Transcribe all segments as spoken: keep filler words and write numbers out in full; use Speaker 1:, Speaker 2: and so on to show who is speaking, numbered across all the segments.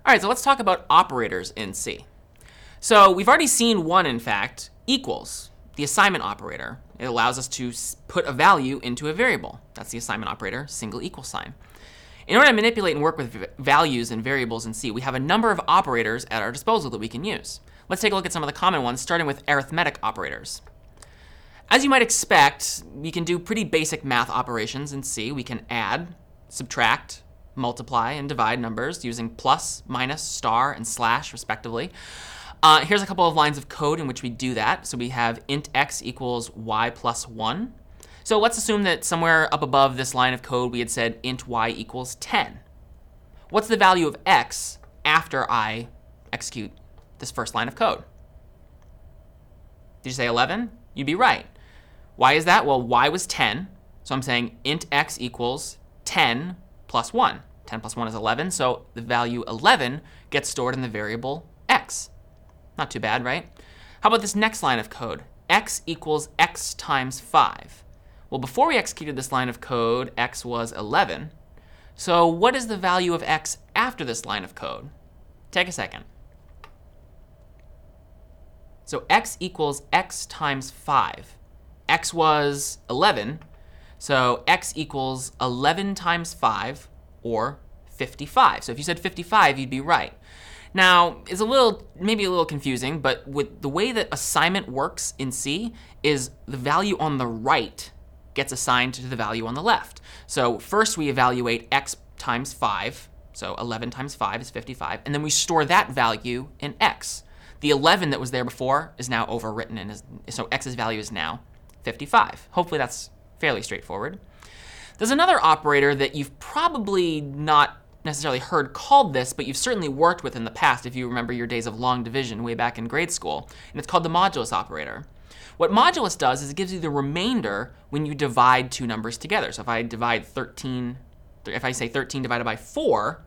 Speaker 1: All right, so let's talk about operators in C. So we've already seen one, in fact, equals, the assignment operator. It allows us to put a value into a variable. That's the assignment operator, single equal sign. In order to manipulate and work with values and variables in C, we have a number of operators at our disposal that we can use. Let's take a look at some of the common ones, starting with arithmetic operators. As you might expect, we can do pretty basic math operations in C. We can add, subtract, multiply, and divide numbers using plus, minus, star, and slash, respectively. Uh, here's a couple of lines of code in which we do that. So we have int x equals y plus one. So let's assume that somewhere up above this line of code we had said int y equals ten. What's the value of x after I execute this first line of code? Did you say eleven? You'd be right. Why is that? Well, y was ten. So I'm saying int x equals ten plus one. ten plus one is eleven, so the value eleven gets stored in the variable x. Not too bad, right? How about this next line of code? X equals x times five. Well, before we executed this line of code, x was eleven. So what is the value of x after this line of code? Take a second. So x equals x times five. X was eleven, so x equals eleven times five, or fifty-five. So if you said fifty-five, you'd be right. Now, it's a little, maybe a little confusing, but with the way that assignment works in C is the value on the right gets assigned to the value on the left. So first we evaluate x times five, so eleven times five is fifty-five, and then we store that value in x. The eleven that was there before is now overwritten, and is, so x's value is now fifty-five. Hopefully that's fairly straightforward. There's another operator that you've probably not necessarily heard called this, but you've certainly worked with in the past if you remember your days of long division way back in grade school, and it's called the modulus operator. What modulus does is it gives you the remainder when you divide two numbers together. So if I divide thirteen, if I say thirteen divided by four,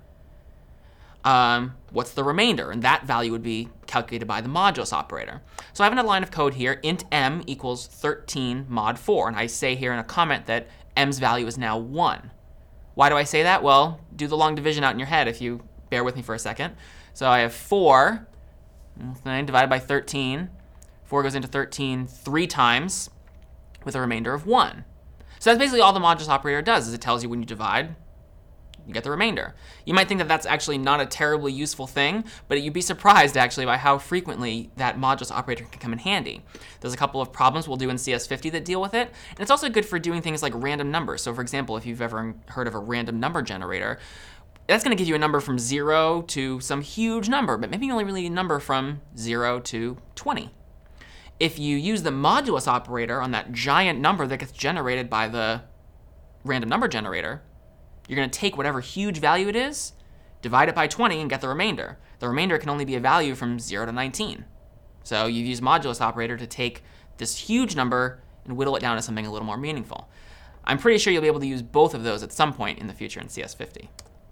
Speaker 1: um, what's the remainder? And that value would be calculated by the modulus operator. So I have a line of code here, int m equals thirteen mod four, and I say here in a comment that m's value is now one. Why do I say that? Well, do the long division out in your head if you bear with me for a second. So I have four divided by thirteen. four goes into thirteen three times with a remainder of one. So that's basically all the modulus operator does, is it tells you when you divide, you get the remainder. You might think that that's actually not a terribly useful thing, but you'd be surprised actually by how frequently that modulus operator can come in handy. There's a couple of problems we'll do in C S fifty that deal with it, and it's also good for doing things like random numbers. So for example, if you've ever heard of a random number generator, that's going to give you a number from zero to some huge number, but maybe you only really need a number from zero to twenty. If you use the modulus operator on that giant number that gets generated by the random number generator, you're going to take whatever huge value it is, divide it by twenty, and get the remainder. The remainder can only be a value from zero to nineteen. So you've used modulus operator to take this huge number and whittle it down to something a little more meaningful. I'm pretty sure you'll be able to use both of those at some point in the future in C S fifty.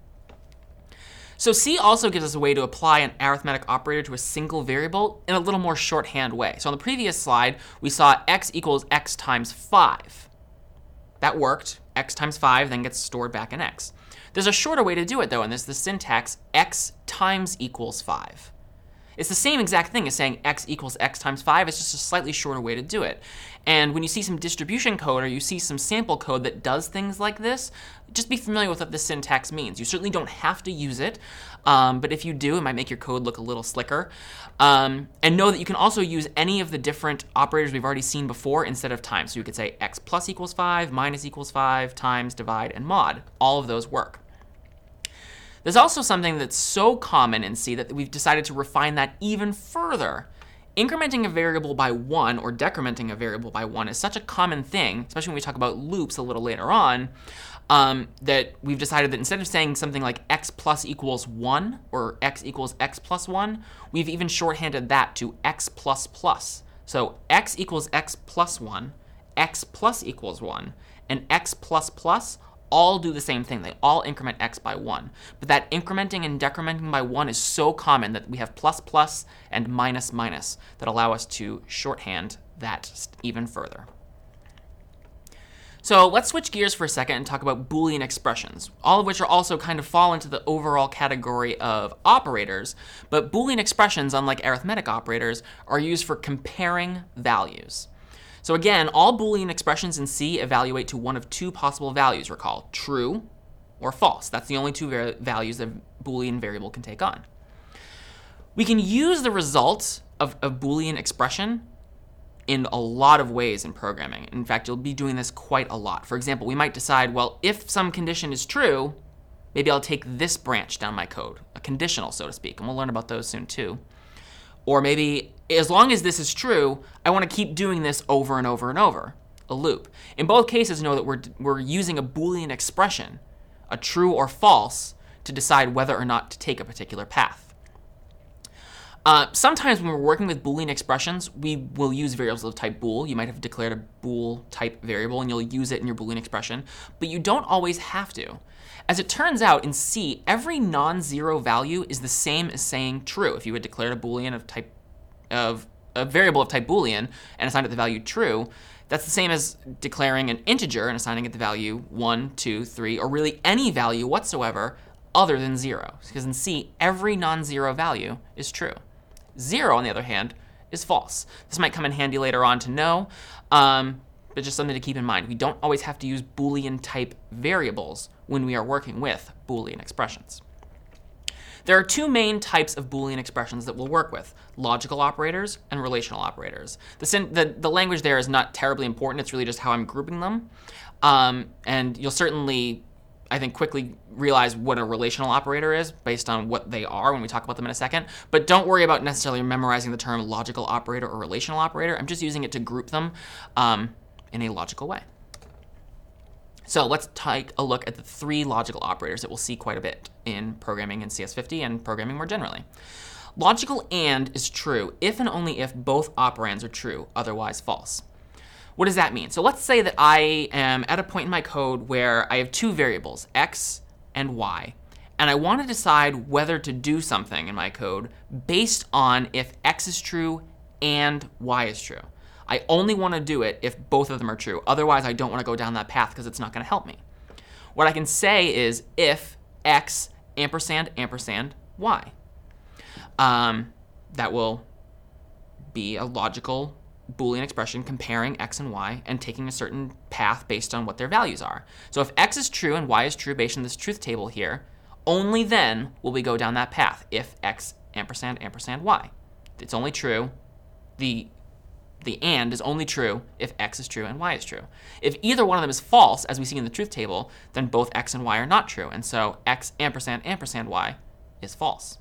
Speaker 1: So C also gives us a way to apply an arithmetic operator to a single variable in a little more shorthand way. So on the previous slide, we saw x equals x times five. That worked. X times five then gets stored back in x. There's a shorter way to do it, though, and this is the syntax x times equals five. It's the same exact thing as saying x equals x times five. It's just a slightly shorter way to do it. And when you see some distribution code or you see some sample code that does things like this, just be familiar with what this syntax means. You certainly don't have to use it, um, but if you do, it might make your code look a little slicker. Um, and know that you can also use any of the different operators we've already seen before instead of times. So you could say x plus equals five, minus equals five, times, divide, and mod. All of those work. There's also something that's so common in C that we've decided to refine that even further. Incrementing a variable by one or decrementing a variable by one is such a common thing, especially when we talk about loops a little later on, um, that we've decided that instead of saying something like x plus equals one or x equals x plus one, we've even shorthanded that to x plus plus. So x equals x plus one, x plus equals one, and x plus plus all do the same thing. They all increment x by one. But that incrementing and decrementing by one is so common that we have plus plus and minus minus that allow us to shorthand that even further. So let's switch gears for a second and talk about Boolean expressions, all of which are also kind of fall into the overall category of operators, but Boolean expressions, unlike arithmetic operators, are used for comparing values. So again, all Boolean expressions in C evaluate to one of two possible values, recall, true or false. That's the only two var- values that a Boolean variable can take on. We can use the results of a Boolean expression in a lot of ways in programming. In fact, you'll be doing this quite a lot. For example, we might decide, well, if some condition is true, maybe I'll take this branch down my code, a conditional, so to speak, and we'll learn about those soon too. Or maybe, as long as this is true, I want to keep doing this over and over and over, a loop. In both cases, know that we're, we're using a Boolean expression, a true or false, to decide whether or not to take a particular path. Uh, sometimes when we're working with Boolean expressions, we will use variables of type bool. You might have declared a bool type variable and you'll use it in your Boolean expression, but you don't always have to. As it turns out, in C, every non-zero value is the same as saying true. If you had declared a Boolean of type of a variable of type Boolean and assigned it the value true, that's the same as declaring an integer and assigning it the value one, two, three, or really any value whatsoever other than zero. Because in C, every non-zero value is true. Zero, on the other hand, is false. This might come in handy later on to know, um, but just something to keep in mind. We don't always have to use Boolean type variables when we are working with Boolean expressions. There are two main types of Boolean expressions that we'll work with, logical operators and relational operators. The, syn- the, the language there is not terribly important. It's really just how I'm grouping them. Um, and you'll certainly, I think, quickly realize what a relational operator is based on what they are when we talk about them in a second. But don't worry about necessarily memorizing the term logical operator or relational operator. I'm just using it to group them um, in a logical way. So let's take a look at the three logical operators that we'll see quite a bit in programming in C S fifty and programming more generally. Logical AND is true if and only if both operands are true, otherwise false. What does that mean? So let's say that I am at a point in my code where I have two variables, x and y, and I want to decide whether to do something in my code based on if x is true and y is true. I only want to do it if both of them are true. Otherwise, I don't want to go down that path because it's not going to help me. What I can say is if x ampersand ampersand y. Um, that will be a logical Boolean expression comparing x and y and taking a certain path based on what their values are. So if x is true and y is true based on this truth table here, only then will we go down that path if x ampersand ampersand y. It's only true. The, the and is only true if x is true and y is true. If either one of them is false, as we see in the truth table, then both x and y are not true. And so x ampersand ampersand y is false.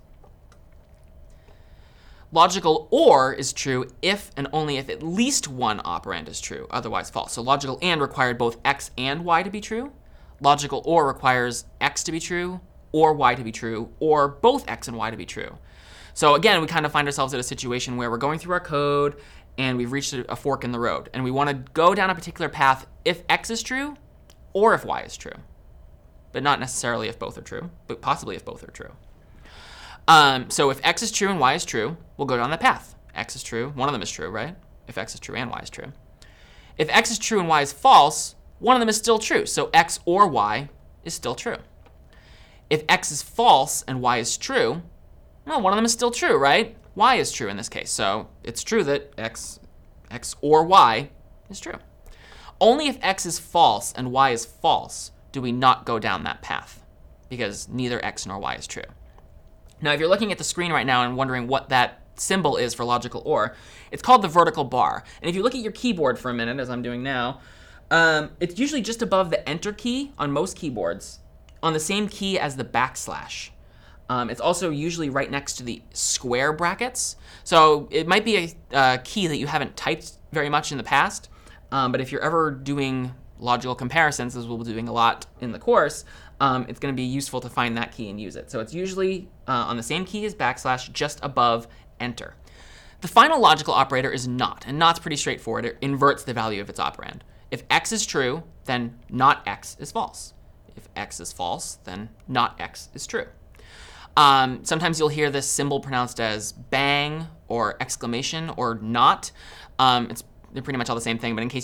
Speaker 1: Logical OR is true if and only if at least one operand is true, otherwise false. So logical AND required both x and y to be true. Logical OR requires x to be true, or y to be true, or both x and y to be true. So again, we kind of find ourselves at a situation where we're going through our code and we've reached a fork in the road. And we want to go down a particular path if x is true or if y is true. But not necessarily if both are true, but possibly if both are true. Um, so if x is true and y is true, we'll go down that path. X is true, one of them is true, right? If x is true and y is true. If x is true and y is false, one of them is still true. So x or y is still true. If x is false and y is true, well, one of them is still true, right? Y is true in this case. So it's true that x, x or y is true. Only if x is false and y is false do we not go down that path, because neither x nor y is true. Now, if you're looking at the screen right now and wondering what that symbol is for logical OR, it's called the vertical bar. And if you look at your keyboard for a minute, as I'm doing now, um, it's usually just above the Enter key on most keyboards, on the same key as the backslash. Um, it's also usually right next to the square brackets. So it might be a uh, key that you haven't typed very much in the past, um, but if you're ever doing logical comparisons, as we'll be doing a lot in the course, um, it's going to be useful to find that key and use it. So it's usually uh, on the same key as backslash, just above Enter. The final logical operator is not, and not's pretty straightforward. It inverts the value of its operand. If x is true, then not x is false. If x is false, then not x is true. Um, sometimes you'll hear this symbol pronounced as bang or exclamation or not. Um, it's they're pretty much all the same thing, but in case you've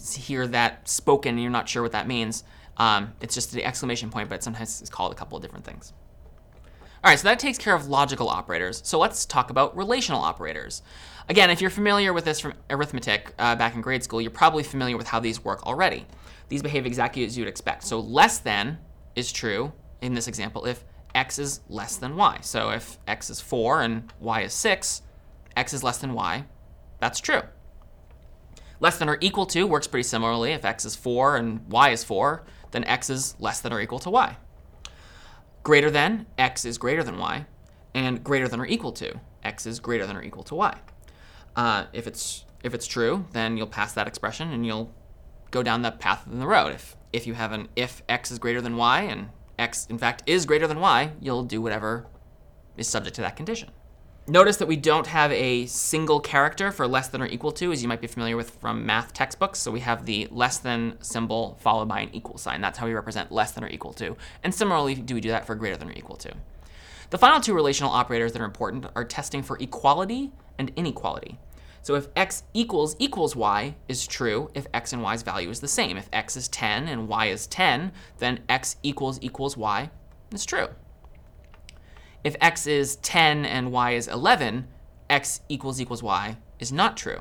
Speaker 1: hear that spoken and you're not sure what that means, um, it's just the exclamation point, but sometimes it's called a couple of different things. All right, so that takes care of logical operators. So let's talk about relational operators. Again, if you're familiar with this from arithmetic uh, back in grade school, you're probably familiar with how these work already. These behave exactly as you'd expect. So less than is true in this example if x is less than y. So if x is four and y is six, x is less than y. That's true. Less than or equal to works pretty similarly. If x is four and y is four, then x is less than or equal to y. Greater than, x is greater than y, and greater than or equal to, x is greater than or equal to y. Uh, if it's if it's true, then you'll pass that expression and you'll go down that path in the road. If if you have an if x is greater than y and x in fact is greater than y, you'll do whatever is subject to that condition. Notice that we don't have a single character for less than or equal to, as you might be familiar with from math textbooks. So we have the less than symbol followed by an equal sign. That's how we represent less than or equal to. And similarly, do we do that for greater than or equal to. The final two relational operators that are important are testing for equality and inequality. So if x equals equals y is true if x and y's value is the same. If x is ten and y is ten, then x equals equals y is true. If x is ten and y is eleven, x equals equals y is not true.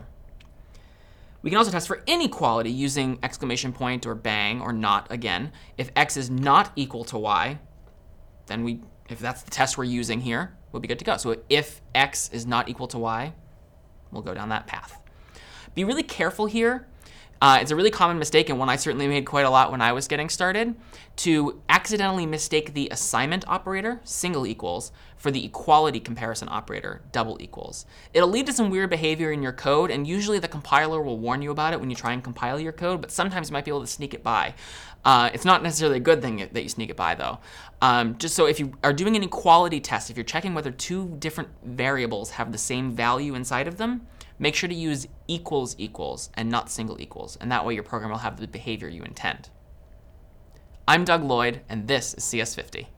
Speaker 1: We can also test for inequality using exclamation point or bang or not again. If x is not equal to y, then we, if that's the test we're using here, we'll be good to go. So if x is not equal to y, we'll go down that path. Be really careful here. Uh, it's a really common mistake, and one I certainly made quite a lot when I was getting started, to accidentally mistake the assignment operator, single equals, for the equality comparison operator, double equals. It'll lead to some weird behavior in your code, and usually the compiler will warn you about it when you try and compile your code, but sometimes you might be able to sneak it by. Uh, it's not necessarily a good thing that you sneak it by, though. Um, just so if you are doing an equality test, if you're checking whether two different variables have the same value inside of them, make sure to use equals equals and not single equals, and that way your program will have the behavior you intend. I'm Doug Lloyd, and this is C S fifty.